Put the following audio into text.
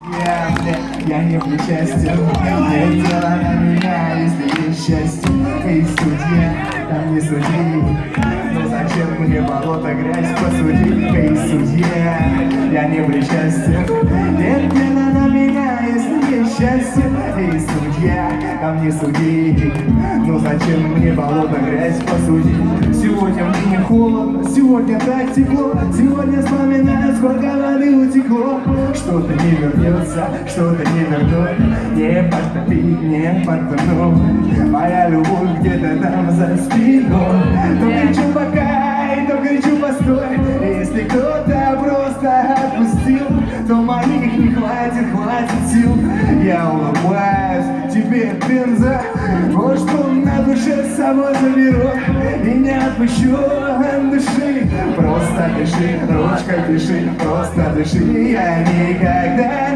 Я не причастен, нет дела на меня, если есть счастье. Эй, судья, там не суди, но зачем мне болото, грязь, посуди. Эй, судья, я не причастен, нет дела на меня, если есть счастье. Эй, судья, там не суди, но зачем мне болото, грязь, посуди. Сегодня мне холодно, сегодня так тепло, сегодня вспоминаю, сколько воды утекло. Что-то не вернется, что-то не вернуть, не подтопить, не подтонуть. Моя любовь где-то там за спиной. То кричу пока, и то кричу постой. Если кто-то просто отпустил, то моих не хватит, хватит сил. Я улыбаюсь, тебе бенза, вот что на душе с собой заберу. И не отпущу от души, просто дыши, ручкой дыши, просто дыши. Я никогда